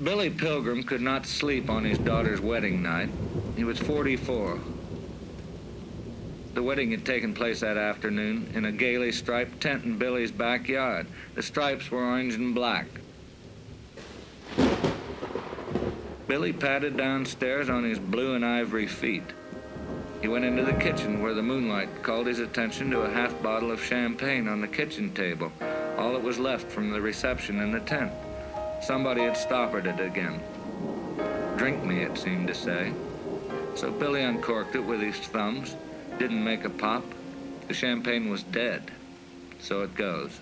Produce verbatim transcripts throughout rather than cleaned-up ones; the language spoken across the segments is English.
Billy Pilgrim could not sleep on his daughter's wedding night. He was forty-four. The wedding had taken place that afternoon in a gaily striped tent in Billy's backyard. The stripes were orange and black. Billy padded downstairs on his blue and ivory feet. He went into the kitchen where the moonlight called his attention to a half bottle of champagne on the kitchen table, all that was left from the reception in the tent. Somebody had stoppered it again. Drink me, it seemed to say. So Billy uncorked it with his thumbs, didn't make a pop. The champagne was dead. So it goes.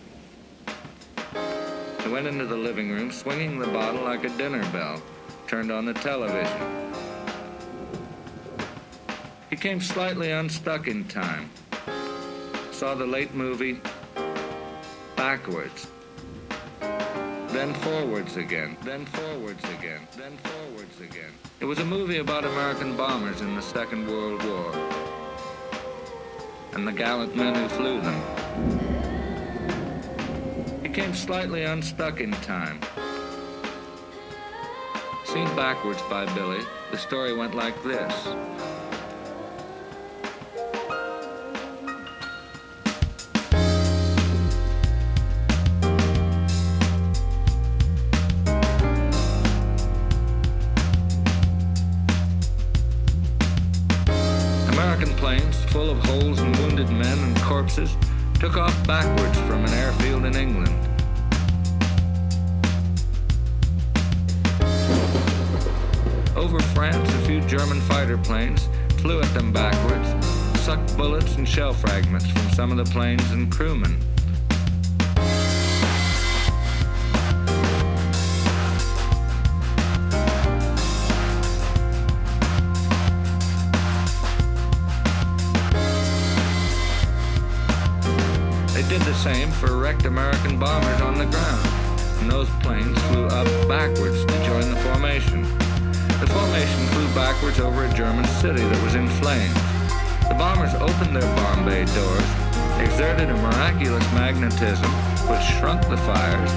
He went into the living room, swinging the bottle like a dinner bell, turned on the television. He came slightly unstuck in time. Saw the late movie backwards. Then forwards again, then forwards again, then forwards again. It was a movie about American bombers in the Second World War and the gallant men who flew them. He came slightly unstuck in time. Seen backwards by Billy, the story went like this. Full of holes and wounded men and corpses, took off backwards from an airfield in England. Over France, a few German fighter planes flew at them backwards, sucked bullets and shell fragments from some of the planes and crewmen. Did the same for wrecked American bombers on the ground, and those planes flew up backwards to join the formation. The formation flew backwards over a German city that was in flames. The bombers opened their bomb bay doors, exerted a miraculous magnetism which shrunk the fires,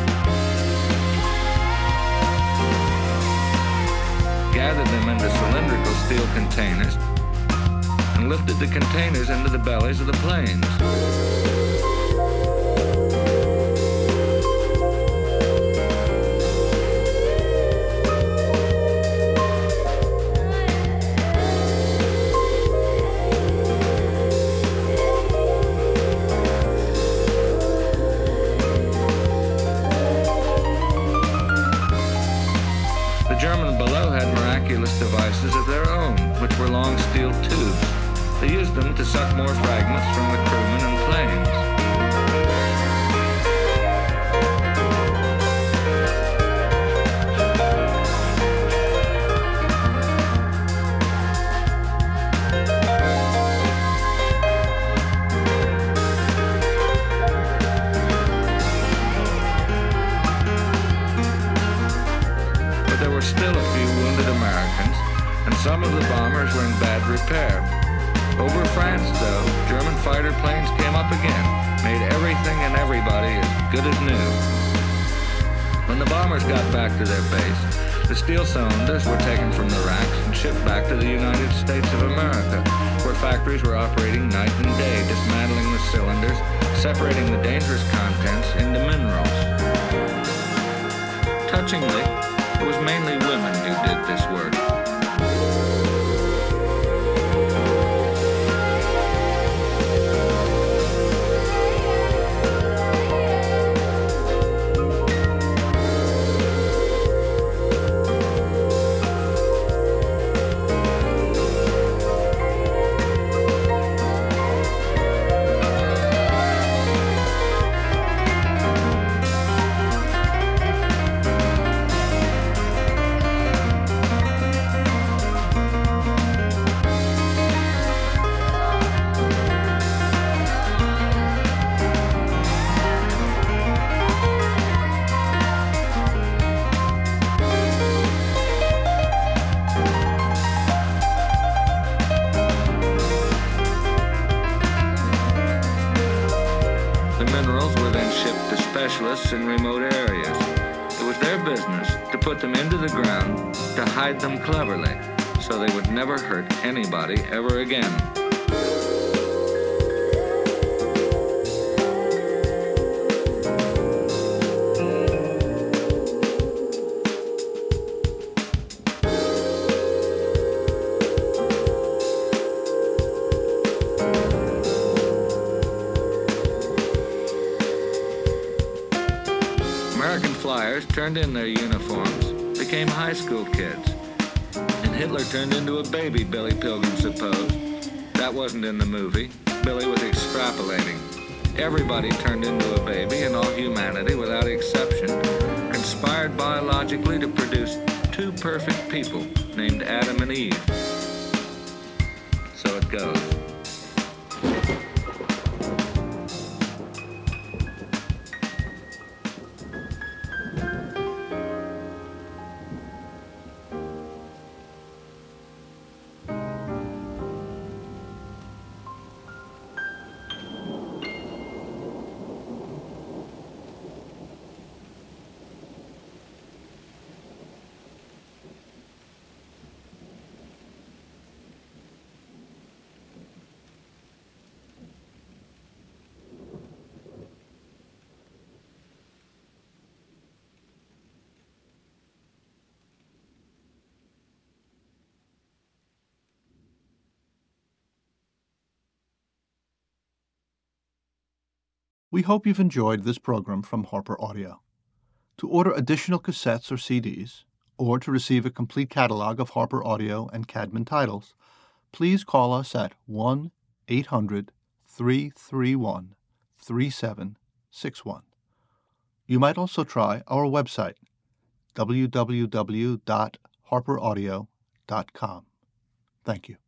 gathered them into cylindrical steel containers, and lifted the containers into the bellies of the planes. Devices of their own, which were long steel tubes. They used them to suck more fragments from the crewmen and planes. But there were still a few wounded Americans, and some of the bombers were in bad repair. Over France, though, German fighter planes came up again, made everything and everybody as good as new. When the bombers got back to their base, the steel cylinders were taken from the racks and shipped back to the United States of America, where factories were operating night and day, dismantling the cylinders, separating the dangerous contents into minerals. Touchingly, it was mainly women who did this work. In remote areas. It was their business to put them into the ground, to hide them cleverly, so they would never hurt anybody ever again. American flyers turned in their uniforms, became high school kids, and Hitler turned into a baby, Billy Pilgrim supposed. That wasn't in the movie. Billy was extrapolating. Everybody turned into a baby, and all humanity, without exception, conspired biologically to produce two perfect people named Adam and Eve. So it goes. We hope you've enjoyed this program from Harper Audio. To order additional cassettes or C Ds, or to receive a complete catalog of Harper Audio and Cadman titles, please call us at one eight hundred, three three one, three seven six one. You might also try our website, w w w dot harper audio dot com. Thank you.